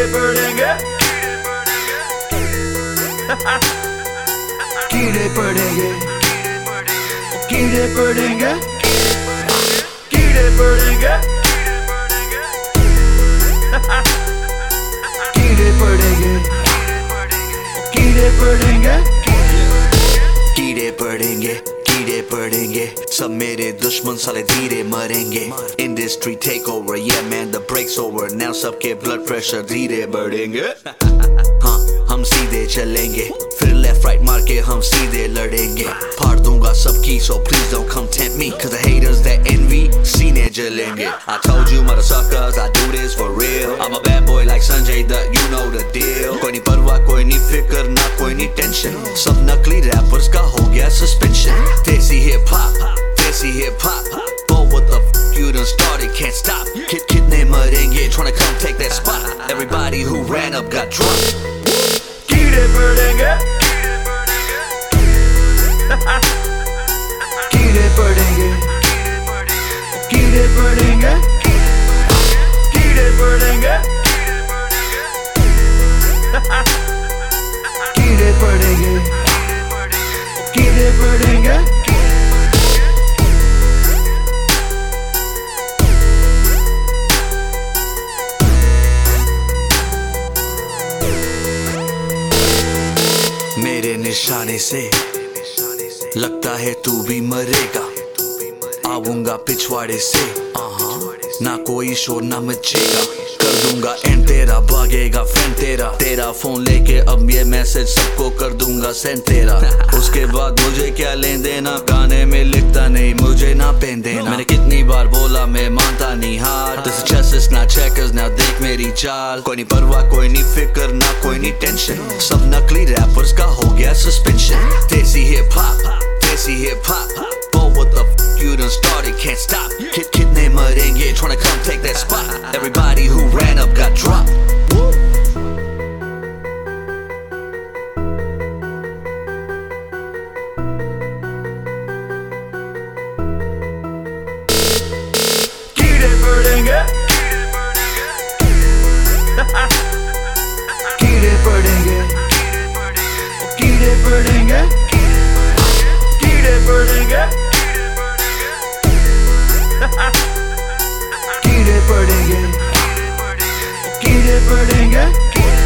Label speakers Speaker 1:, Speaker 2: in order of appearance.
Speaker 1: पड़ेंगे कीड़े पड़ेंगे कीड़े पड़ेंगे कीड़े पड़ेंगे कीड़े पड़ेंगे कीड़े पड़ेंगे कीड़े पड़ेंगे कीड़े पड़ेंगे सब मेरे दुश्मन साले धीरे मरेंगे industry take over yeah man the breaks over now सबके ब्लड प्रेशर धीरे बढ़ेंगे हाँ हम सीधे चलेंगे फिर लेफ्ट राइट मार के हम सीधे लड़ेंगे फाड़ दूंगा सबकी so please don't come tempt me cause the haters that envy सीने जलेंगे I told you motherfuckers I do this for real I'm a bad boy like Sanjay Dutt you know the deal कोई नहीं परवाह कोई नहीं फिक्र ना कोई नहीं टेंशन सब नकली रैपर्स का हो गया सस्पेंशन देसी hip hop but what the f you done started can't stop कितने मरेंगे tryna come take that spot everybody who ran up got dropped कीड़े पड़ेंगे कीड़े पड़ेंगे कीड़े पड़ेंगे कीड़े पड़ेंगे कीड़े पड़ेंगे कीड़े पड़ेंगे मेरे निशाने से लगता है तू भी मरेगा आऊंगा पिछवाड़े से ना कोई शोर ना मचेगा कर दूंगा एंड तेरा भागेगा फ्रेंड तेरा फोन लेके अब ये मैसेज सबको कर दूंगा सेंड तेरा उसके बाद मुझे क्या लेन देना गाने में लिखता नहीं मुझे ना पेन देना मैंने कितनी बार बोला मैं मानता नहीं हार this chess is not checkers now देख मेरी चाल कोई नहीं परवाह कोई नहीं फिक्र ना कोई नहीं टेंशन सब नकली रैपर्स का हो गया suspension desi hip hop but what the f you done started can't stop कितने मरेंगे tryna come take that spot everybody who ran up got dropped कीड़े पड़ेंगे कीड़े पड़ेंगे कीड़े पड़ेंगे कीड़े पड़ेंगे कीड़े पड़ेंगे कीड़े पड़ेंगे